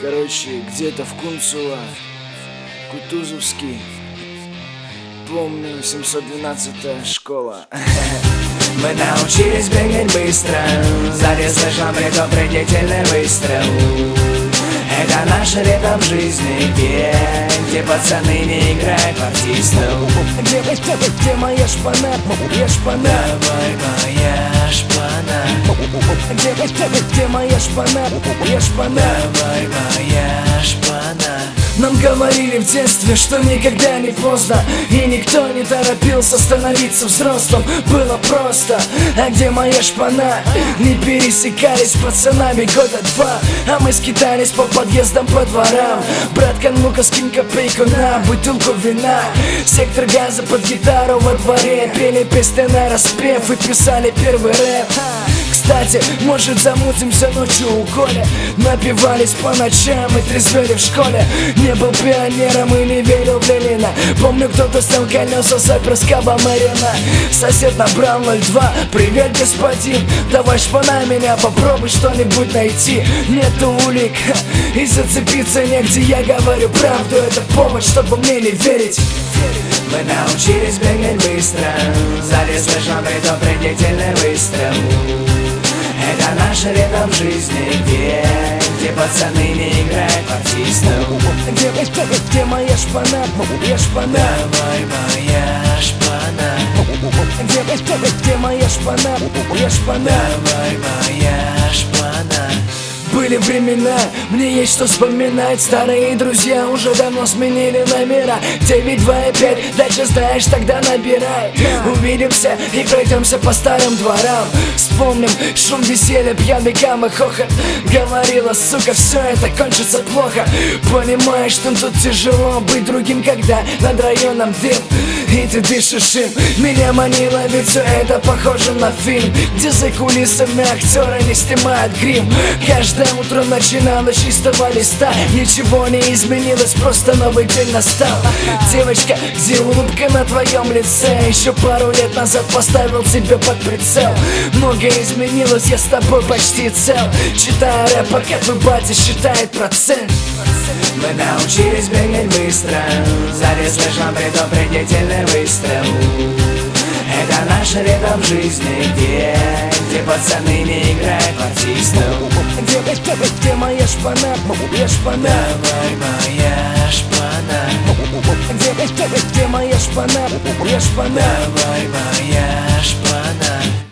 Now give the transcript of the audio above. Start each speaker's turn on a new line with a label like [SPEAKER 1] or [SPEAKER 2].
[SPEAKER 1] Короче, где-то в Кунцево, Кутузовский, помню, 712-я школа.
[SPEAKER 2] Мы научились бегать быстро, сзади слышим предупредительный выстрел. Это наш ритм жизни, где пацаны не играют в артистов.
[SPEAKER 1] Где моя шпана? Я шпана.
[SPEAKER 2] Давай, моя шпана.
[SPEAKER 1] Где моя шпана? Я шпана.
[SPEAKER 2] Давай, моя шпана.
[SPEAKER 1] Нам говорили в детстве, что никогда не поздно, и никто не торопился становиться взрослым. Было просто, а где моя шпана? Не пересекались с пацанами года два, а мы скитались по подъездам, по дворам. Братка, ну-ка скинь копейку на бутылку вина. Сектор газа под гитару во дворе, пели песни на распев и писали первый рэп. Кстати, может, замутимся ночью у Коли. Напивались по ночам и трезвели в школе. Не был пионером и не верил в Ленина. Помню, кто-то снял колеса с Аперскаба Марина. Сосед набрал 02. Привет, господин, давай шпана меня, попробуй что-нибудь найти. Нету улик и зацепиться негде. Я говорю правду, это повод, чтобы мне не верить.
[SPEAKER 2] Мы научились бегать быстро, сзади слышим предупредительный выстрел. Это наш ритм жизни, где пацаны не играют в артистов.
[SPEAKER 1] Где моя шпана? Я шпана.
[SPEAKER 2] Давай, моя шпана.
[SPEAKER 1] Где моя шпана? Я шпана.
[SPEAKER 2] Давай, моя шпана.
[SPEAKER 1] Были времена, мне есть что вспоминать. Старые друзья уже давно сменили номера. 9, 2 и 5, дальше знаешь, тогда набирай. Увидимся и пройдемся по старым дворам. Вспомним шум веселья, пьяный гам и хохот. Говорила, сука, все это кончится плохо. Понимаешь, что тут тяжело быть другим, когда над районом дым и ты дышишь им. Меня манило, ведь все это похоже на фильм, где за кулисами актеры не снимают грим. Каждое утро начиналось с чистого листа. Ничего не изменилось, просто новый день настал. Девочка, где улыбка на твоем лице? Еще пару лет назад поставил тебя под прицел. Многое изменилось, я с тобой почти цел. Читаю рэп, пока твой батя считает процент.
[SPEAKER 2] Мы научились бегать быстро, сзади слышим предупредительный выстрел. Это наш ритм жизни, где пацаны не играют в артистов.
[SPEAKER 1] Где моя шпана? Я шпана.
[SPEAKER 2] Давай, моя шпана.
[SPEAKER 1] Где моя шпана? Я шпана.
[SPEAKER 2] Давай, моя шпана.